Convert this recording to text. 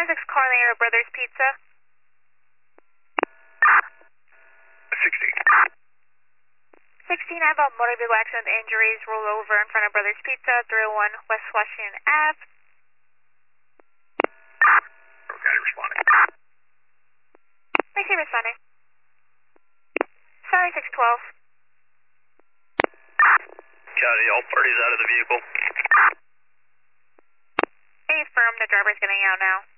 6 calling Brothers Pizza. 16, I have a motor vehicle accident injuries, roll over in front of Brothers Pizza, 301 West Washington Ave. Okay, responding. Thank you, responding. Sorry, 612. Copy, all parties out of the vehicle. Hey, firm, the driver's getting out now.